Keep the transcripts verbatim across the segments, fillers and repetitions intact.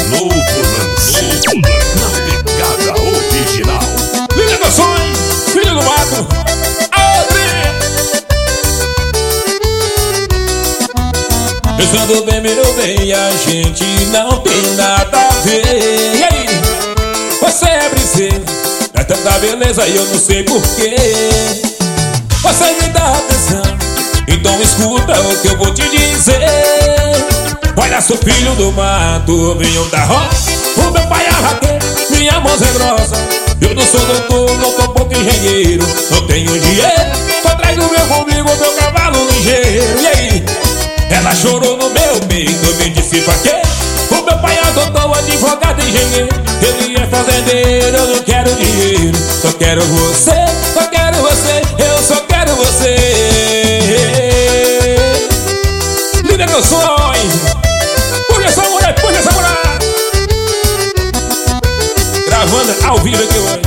Novo lance na pegada original. Linda Canções, filho do mato. Pensando bem, meu bem, a gente não tem nada a ver. E aí? Você é briseiro, é tanta beleza e eu não sei porquê. Você me dá atenção, então escuta o que eu vou te dizer. Olha, sou filho do mato, venho da roça. O meu pai é raqueiro, minha mão é grossa. Eu não sou doutor, não sou pouco engenheiro. Não tenho dinheiro, tô atrás do meu comigo, meu cavalo ligeiro. E aí? Ela chorou no meu peito, me disse pra quê? O meu pai é doutor, advogado, engenheiro. Ele é fazendeiro, eu não quero dinheiro. Só quero você, só quero você, eu só quero você. Linda Canções, puxa essa mulher, puxa essa mulher. Gravando ao vivo aqui hoje.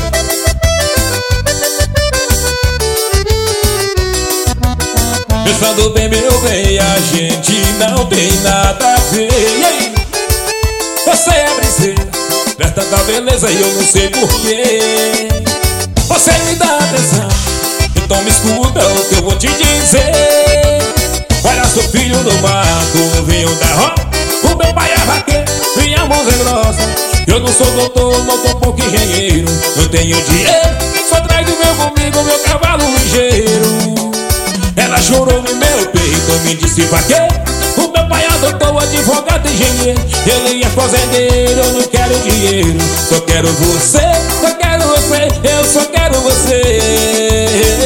Pensando bem, meu bem, a gente não tem nada a ver. E aí? Você é briseira, é tanta beleza e eu não sei porquê. Você me dá atenção, então me escuta o que eu vou te dizer. Olha, sou filho do mato, venho da roça. O meu pai é vaqueiro, minha mão é grossa. Eu não sou doutor, não sou pouco engenheiro. Não tenho dinheiro, só traz do meu comigo, meu cavalo ligeiro. Ela chorou no meu peito, me disse pra quê? O meu pai é doutor, advogado, engenheiro. Ele é fazendeiro, eu não quero dinheiro. Só quero você, só quero você, eu só quero você.